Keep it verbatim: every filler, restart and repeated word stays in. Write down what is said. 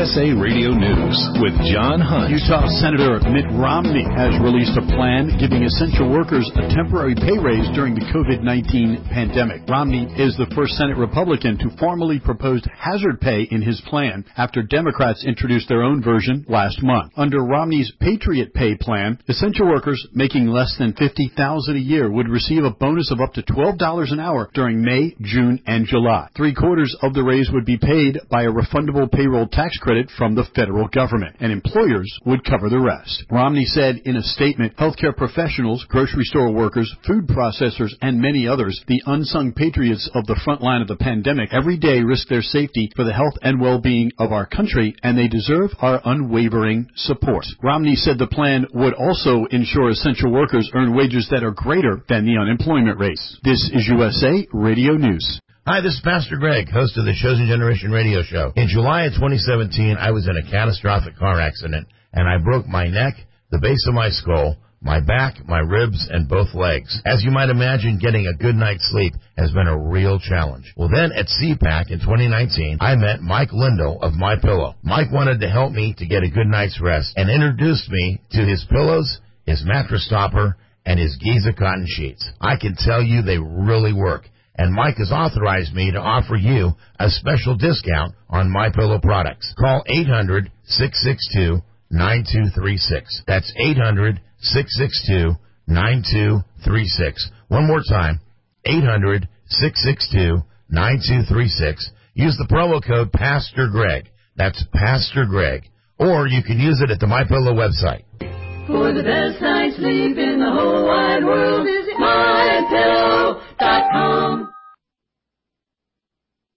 S A Radio News with John Hunt. Utah Senator Mitt Romney has released a plan giving essential workers a temporary pay raise during the COVID nineteen pandemic. Romney is the first Senate Republican to formally propose hazard pay in his plan after Democrats introduced their own version last month. Under Romney's Patriot Pay plan, essential workers making less than fifty thousand dollars a year would receive a bonus of up to twelve dollars an hour during May, June, and July. Three quarters of the raise would be paid by a refundable payroll tax credit from the federal government, and employers would cover the rest. Romney said in a statement, healthcare professionals, grocery store workers, food processors, and many others, the unsung patriots of the front line of the pandemic, every day risk their safety for the health and well-being of our country, and they deserve our unwavering support. Romney said the plan would also ensure essential workers earn wages that are greater than the unemployment rate. This is U S A Radio News. Hi, this is Pastor Greg, host of the Chosen Generation radio show. In July of twenty seventeen, I was in a catastrophic car accident, and I broke my neck, the base of my skull, my back, my ribs, and both legs. As you might imagine, getting a good night's sleep has been a real challenge. Well, then at C PAC in twenty nineteen, I met Mike Lindell of MyPillow. Mike wanted to help me to get a good night's rest and introduced me to his pillows, his mattress topper, and his Giza cotton sheets. I can tell you they really work. And Mike has authorized me to offer you a special discount on MyPillow products. Call eight hundred, six six two, nine two three six. That's eight hundred, six six two, nine two three six. One more time, eight hundred, six six two, nine two three six. Use the promo code Pastor Greg. That's Pastor Greg. Or you can use it at the MyPillow website. For the best night's sleep in the whole wide world, visit my pillow dot com.